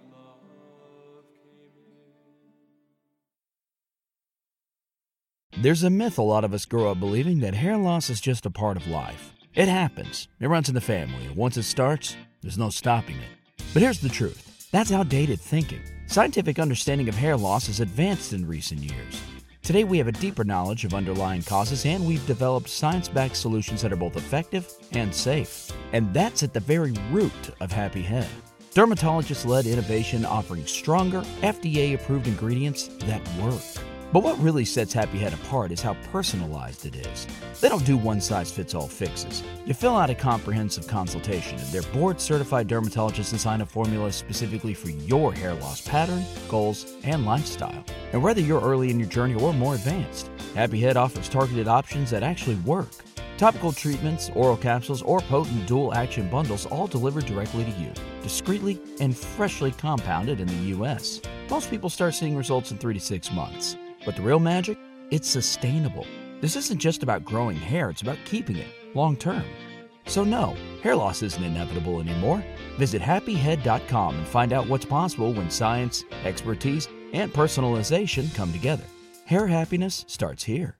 There's a myth a lot of us grow up believing that hair loss is just a part of life. It happens. It runs in the family, and once it starts, there's no stopping it. But here's the truth. That's outdated thinking. Scientific understanding of hair loss has advanced in recent years. Today we have a deeper knowledge of underlying causes, and we've developed science-backed solutions that are both effective and safe. And that's at the very root of Happy Head. Dermatologist-led innovation offering stronger, F D A-approved ingredients that work. But what really sets Happy Head apart is how personalized it is. They don't do one-size-fits-all fixes. You fill out a comprehensive consultation, and their board-certified dermatologists design a formula specifically for your hair loss pattern, goals, and lifestyle. And whether you're early in your journey or more advanced, Happy Head offers targeted options that actually work. Topical treatments, oral capsules, or potent dual-action bundles all delivered directly to you, discreetly and freshly compounded in the U S. Most people start seeing results in three to six months. But the real magic? It's sustainable. This isn't just about growing hair, it's about keeping it long term. So no, hair loss isn't inevitable anymore. Visit happy head dot com and find out what's possible when science, expertise, and personalization come together. Hair happiness starts here.